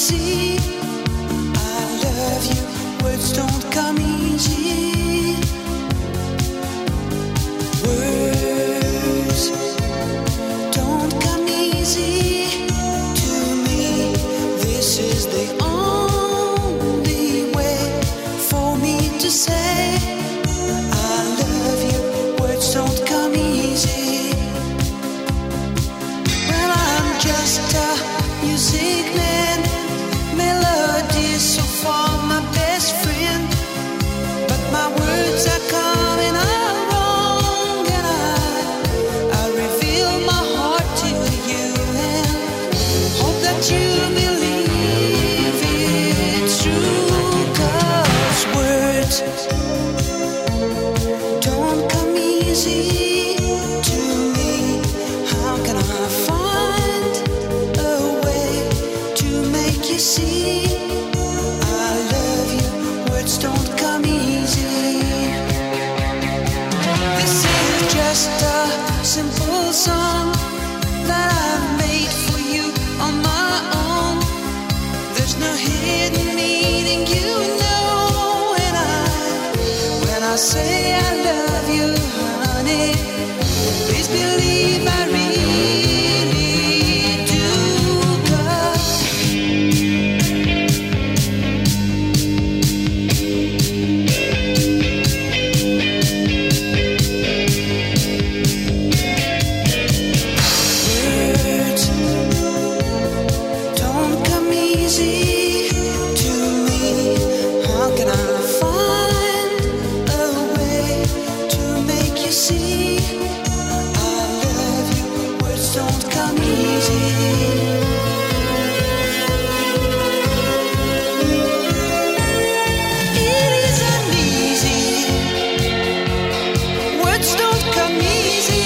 see. I love you, words don't come easy. Words don't come easy to me. This is the only way for me to say I love you. Words don't come easy. Well, I'm just a music man, melody so far my best friend, but my words are coming out wrong, and I reveal my heart to you and hope that you believe it's true, 'cause words don't come easy to me. How can I find a way to make you see I love you? Words don't come easy. This is just a simple song that I've made for you on my own. There's no hidden meaning, you know, and when I say I love you, honey, please believe I really do, 'cause words don't come easy to me. How can I find a way to make you see I love you? Words don't come easy. It isn't easy. Words don't come easy.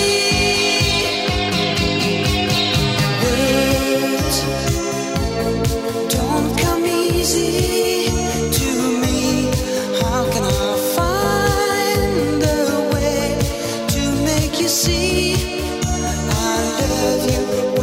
Words don't come easy to me. How can I find a way to make you see I love you?